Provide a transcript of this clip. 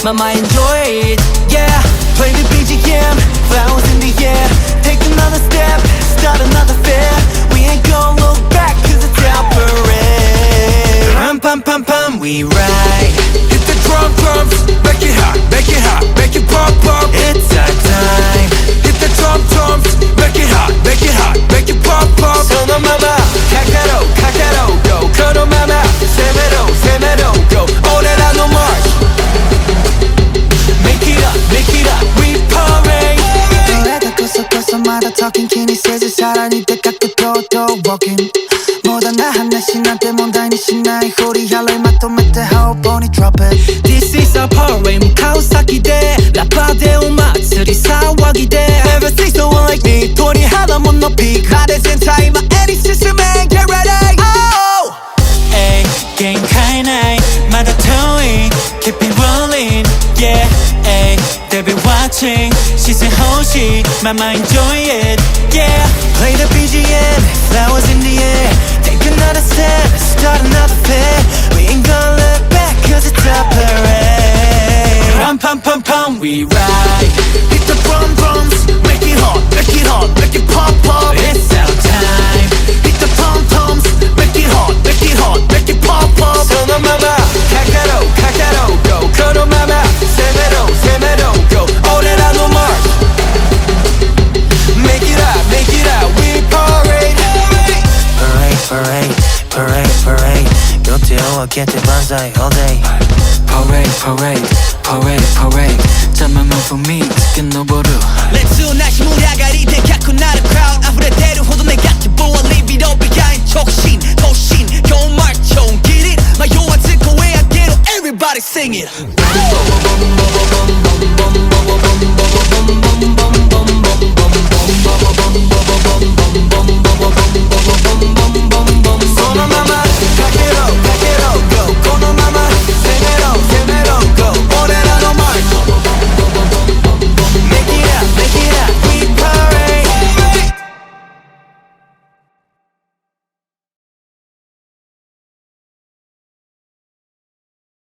Mama enjoy it, yeah. Play the BGM, flowers in the air. Take another step, start another fair. We ain't gon' look back cause it's our parade. Rum pum pum pum, we ride. Hit the drums, make it hot, make it hot, make it pop pop. It's our time. Hit the drums, make it hot, make it hot, make it pop pop. So no mama, kakaro, kakaro, go. Kono mama, semero, go. Orera no march. Make it up, we parade. 노래가 끄석끄석마다 talking 괜히 세질 사랑이 때깎고 또 walking 모두 나 하나씩 나한테 몬다니 신나이 호리 할로이 맛도 맺대 how bonnie drop it. This is our parade, Kawasaki 대 라파데 오마츠리 사와기 대 Never see someone like me 돈이 하나 못 높이 가대센 타이머 any system man get ready. Oh! Ay, game kind 마다 towing keep it rolling yeah. Ay, they've been watching 시선 호시 mama enjoy it yeah. Play the BGM flowers in the air. Take another step start another fair. We ain't gonna look back cause it's a parade. Rum pum pum pum we ride. Hit the drums, make it hot, make it hot, make it pop pop. It's our time. Hit the drums, make it hot, make it hot, make it pop pop. So no mama, kakaro, go. Kono mama, semero, go. Orera no march. Make it up, we parade. Parade 요티오와 곁에 반사이 all day Parade 잠깐만 for me 듣긴 노보루